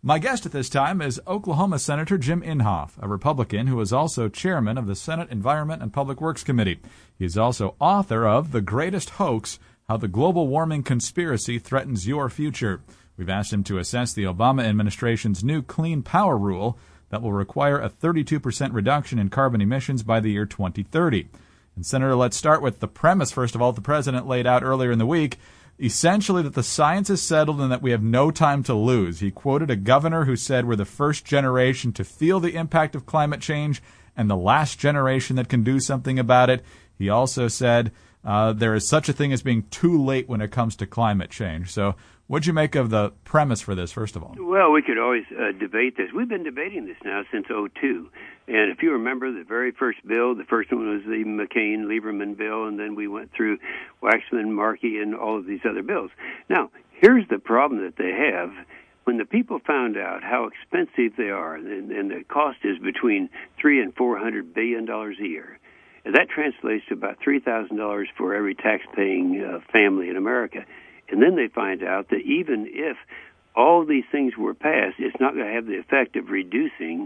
My guest at this time is Oklahoma Senator Jim Inhofe, a Republican who is also chairman of the Senate Environment and Public Works Committee. He is also author of The Greatest Hoax, How the Global Warming Conspiracy Threatens Your Future. We've asked him to assess the Obama administration's new Clean Power Rule that will require a 32% reduction in carbon emissions by the year 2030. And Senator, let's start with the premise, first of all, the president laid out earlier in the week, essentially that the science is settled and that we have no time to lose. He quoted a governor who said we're the first generation to feel the impact of climate change and the last generation that can do something about it. He also said there is such a thing as being too late when it comes to climate change. So what'd you make of the premise for this, first of all? Well, we could always debate this. We've been debating this now since '02. And if you remember the very first bill, the first one was the McCain-Lieberman bill, and then we went through Waxman, Markey, and all of these other bills. Now, here's the problem that they have. When the people found out how expensive they are, and the cost is between $300 and $400 billion a year, and that translates to about $3,000 for every tax-paying family in America. And then they find out that even if all these things were passed, it's not going to have the effect of reducing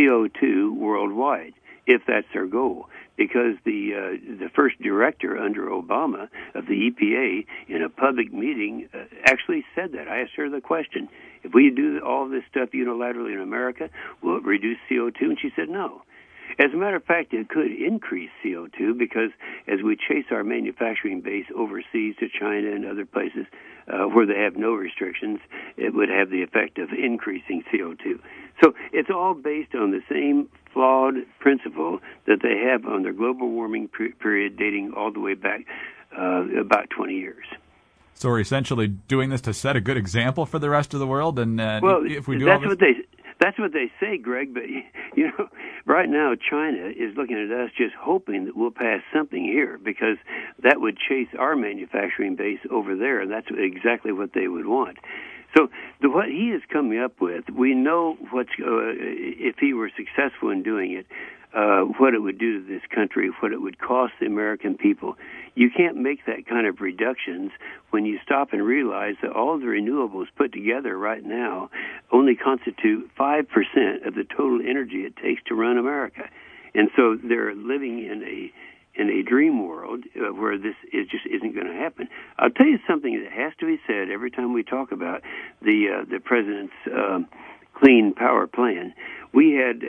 CO2 worldwide, if that's their goal. Because the first director under Obama of the EPA in a public meeting actually said that. I asked her the question, if we do all this stuff unilaterally in America, will it reduce CO2? And she said no. As a matter of fact, it could increase CO2 because as we chase our manufacturing base overseas to China and other places where they have no restrictions, it would have the effect of increasing CO2. So it's all based on the same flawed principle that they have on their global warming period dating all the way back about 20 years. So we're essentially doing this to set a good example for the rest of the world, and well, if we do that's all this... That's what they say, Greg, but, you know, right now China is looking at us just hoping that we'll pass something here because that would chase our manufacturing base over there, and that's exactly what they would want. So what he is coming up with, we know if he were successful in doing it, what it would do to this country, what it would cost the American people. You can't make that kind of reductions when you stop and realize that all the renewables put together right now only constitute 5% of the total energy it takes to run America. And so they're living in a dream world where this just isn't going to happen. I'll tell you something that has to be said every time we talk about the president's Clean Power Plan. We had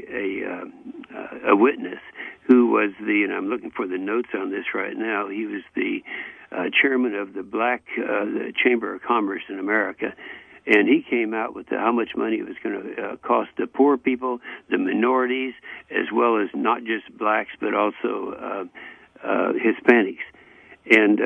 a witness who was and I'm looking for the notes on this right now, he was the chairman of the the Chamber of Commerce in America, and he came out with how much money it was going to cost the poor people, the minorities, as well as not just blacks, but also Hispanics. And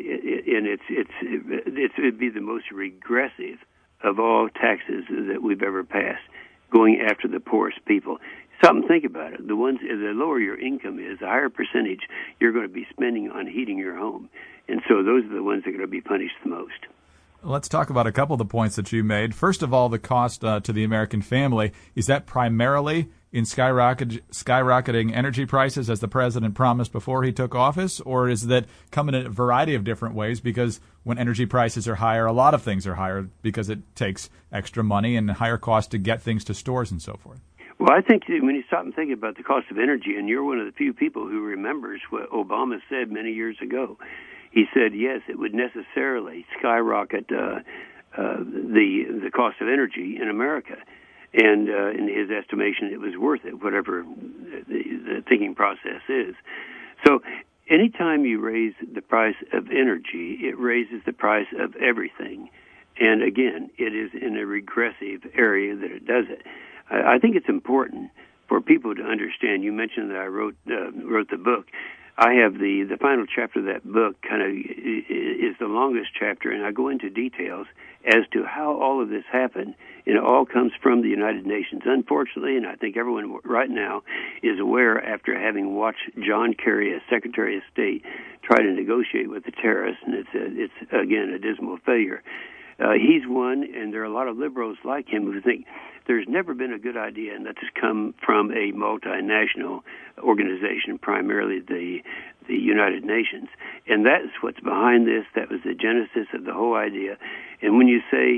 it'd be the most regressive of all taxes that we've ever passed, going after the poorest people. Stop and think about it. The lower your income is, the higher percentage you're going to be spending on heating your home. And so those are the ones that are going to be punished the most. Let's talk about a couple of the points that you made. First of all, the cost to the American family. Is that primarily in skyrocketing energy prices, as the president promised before he took office, or is that coming in a variety of different ways? Because when energy prices are higher, a lot of things are higher because it takes extra money and higher cost to get things to stores and so forth. Well, I think when you stop and think about the cost of energy, and you're one of the few people who remembers what Obama said many years ago, he said, yes, it would necessarily skyrocket the cost of energy in America. And in his estimation, it was worth it, whatever the thinking process is. So anytime you raise the price of energy, it raises the price of everything. And again, it is in a regressive area that it does it. I think it's important for people to understand. You mentioned that I wrote the book. I have the final chapter of that book kind of is the longest chapter, and I go into details as to how all of this happened. And it all comes from the United Nations. Unfortunately, and I think everyone right now is aware after having watched John Kerry as Secretary of State try to negotiate with the terrorists, and it's again, a dismal failure. He's one, and there are a lot of liberals like him who think there's never been a good idea, and that's come from a multinational organization, primarily the United Nations. And that's what's behind this. That was the genesis of the whole idea. And when you say,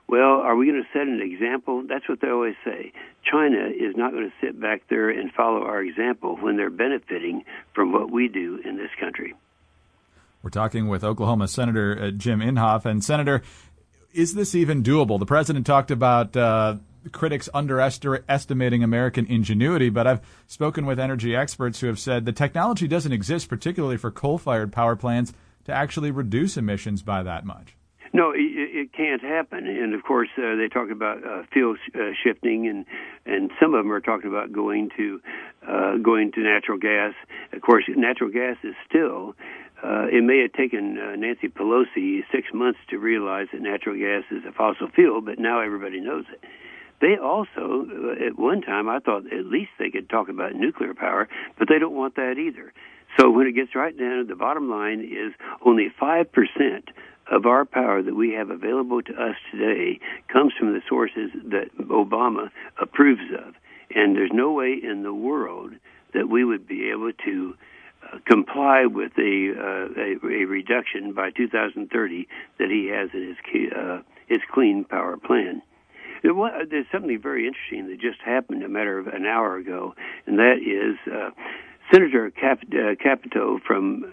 Well, are we going to set an example? That's what they always say. China is not going to sit back there and follow our example when they're benefiting from what we do in this country. We're talking with Oklahoma Senator Jim Inhofe. And, Senator, is this even doable? The president talked about critics underestimating American ingenuity, but I've spoken with energy experts who have said the technology doesn't exist, particularly for coal-fired power plants, to actually reduce emissions by that much. No, it can't happen. And, of course, they talk about fuel shifting, and some of them are talking about going to natural gas. Of course, natural gas is still, it may have taken Nancy Pelosi 6 months to realize that natural gas is a fossil fuel, but now everybody knows it. They also, at one time, I thought at least they could talk about nuclear power, but they don't want that either. So when it gets right down to the bottom line is only 5% of our power that we have available to us today comes from the sources that Obama approves of. And there's no way in the world that we would be able to comply with a reduction by 2030 that he has in his clean power plan. There's something very interesting that just happened a matter of an hour ago, and that is Senator Capito from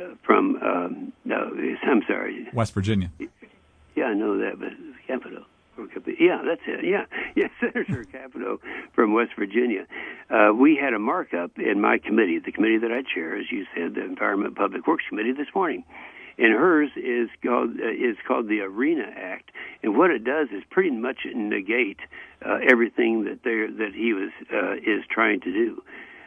West Virginia. Yeah, I know that, but Capito. Yeah, that's it. Yeah, Senator Capito from West Virginia. We had a markup in my committee, the committee that I chair, as you said, the Environment and Public Works Committee, this morning. And hers is called the ARENA Act, and what it does is pretty much negate everything that he is trying to do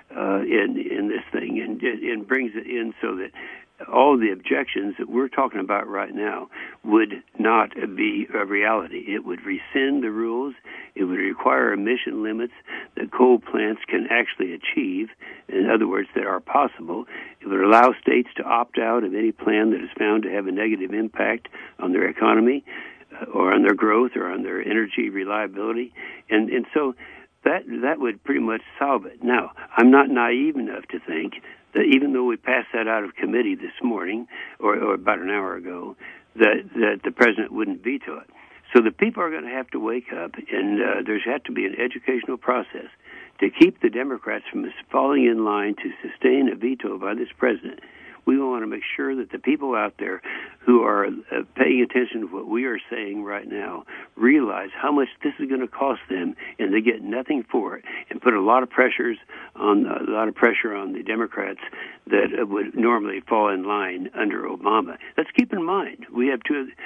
in this thing, and brings it in so that all the objections that we're talking about right now would not be a reality. It would rescind the rules. It would require emission limits that coal plants can actually achieve, in other words, that are possible. It would allow states to opt out of any plan that is found to have a negative impact on their economy or on their growth or on their energy reliability. And so that would pretty much solve it. Now, I'm not naive enough to think that even though we passed that out of committee this morning or about an hour ago, that the president wouldn't veto it. So the people are going to have to wake up, and there's had to be an educational process to keep the Democrats from falling in line to sustain a veto by this president. We want to make sure that the people out there who are paying attention to what we are saying right now realize how much this is going to cost them, and they get nothing for it, and put a lot of pressure on the Democrats that would normally fall in line under Obama. Let's keep in mind we have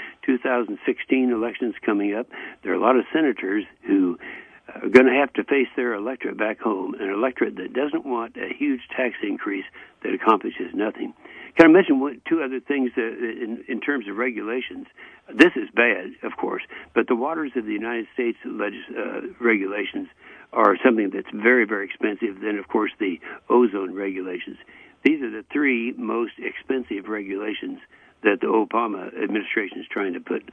2016 elections coming up. There are a lot of senators who are going to have to face their electorate back home, an electorate that doesn't want a huge tax increase that accomplishes nothing. Can I mention two other things in terms of regulations? This is bad, of course, but the waters of the United States regulations are something that's very, very expensive. Then, of course, the ozone regulations. These are the three most expensive regulations that the Obama administration is trying to put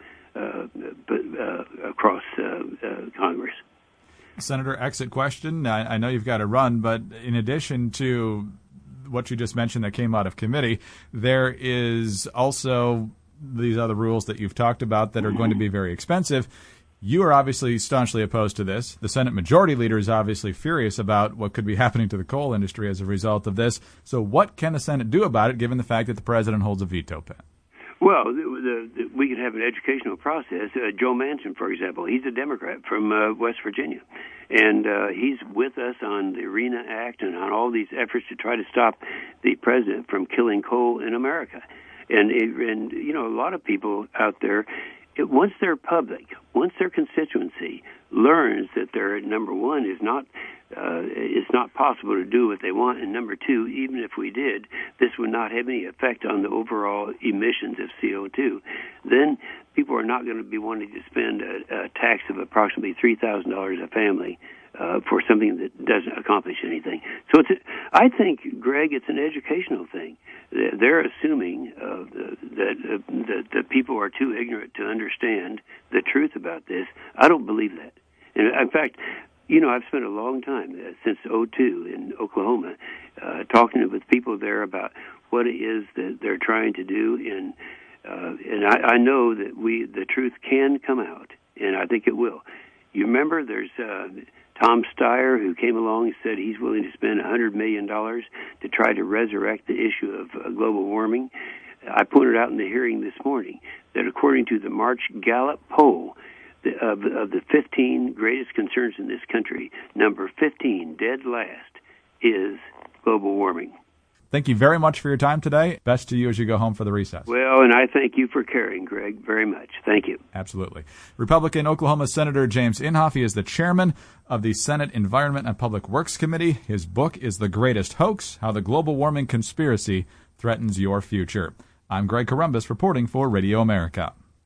across Congress. Senator, exit question. I know you've got to run, but in addition to what you just mentioned that came out of committee, there is also these other rules that you've talked about that are going to be very expensive. You are obviously staunchly opposed to this. The Senate Majority Leader is obviously furious about what could be happening to the coal industry as a result of this. So what can the Senate do about it, given the fact that the president holds a veto pen? Well, we could have an educational process. Joe Manchin, for example, he's a Democrat from West Virginia, and he's with us on the ARENA Act and on all these efforts to try to stop the president from killing coal in America. And you know, a lot of people out there, once they're public, once their constituency learns that their number one is not it's not possible to do what they want, and number two, even if we did, this would not have any effect on the overall emissions of CO2, then people are not going to be wanting to spend a tax of approximately $3,000 a family for something that doesn't accomplish anything. So I think, Greg, it's an educational thing. They're assuming that people are too ignorant to understand the truth about this. I don't believe that. And in fact, you know, I've spent a long time since '02 in Oklahoma talking with people there about what it is that they're trying to do, and I know that the truth can come out, and I think it will. You remember there's Tom Steyer, who came along and said he's willing to spend $100 million to try to resurrect the issue of global warming. I pointed out in the hearing this morning that according to the March Gallup poll, of the 15 greatest concerns in this country, number 15, dead last, is global warming. Thank you very much for your time today. Best to you as you go home for the recess. Well, and I thank you for caring, Greg, very much. Thank you. Absolutely. Republican Oklahoma Senator James Inhofe, he is the chairman of the Senate Environment and Public Works Committee. His book is The Greatest Hoax: How the Global Warming Conspiracy Threatens Your Future. I'm Greg Corombos reporting for Radio America.